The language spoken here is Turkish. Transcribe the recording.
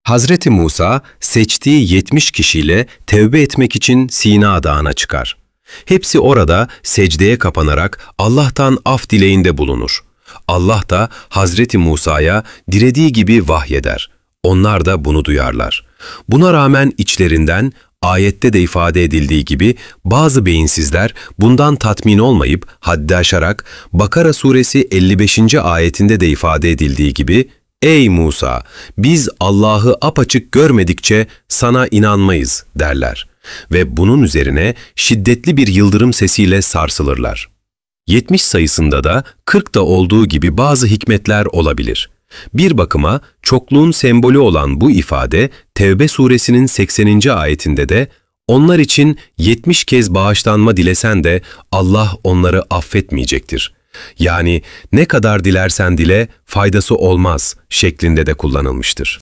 Hazreti Musa seçtiği 70 kişiyle tevbe etmek için Sina Dağı'na çıkar. Hepsi orada secdeye kapanarak Allah'tan af dileğinde bulunur. Allah da Hazreti Musa'ya dilediği gibi vahyeder. Onlar da bunu duyarlar. Buna rağmen içlerinden ayette de ifade edildiği gibi bazı beyinsizler bundan tatmin olmayıp haddi aşarak Bakara suresi 55. ayetinde de ifade edildiği gibi "Ey Musa, biz Allah'ı apaçık görmedikçe sana inanmayız" derler ve bunun üzerine şiddetli bir yıldırım sesiyle sarsılırlar. 70 sayısında da 40'da olduğu gibi bazı hikmetler olabilir. Bir bakıma çokluğun sembolü olan bu ifade Tevbe suresinin 80. ayetinde de "Onlar için 70 kez bağışlanma dilesen de Allah onları affetmeyecektir. Yani ne kadar dilersen dile faydası olmaz" şeklinde de kullanılmıştır.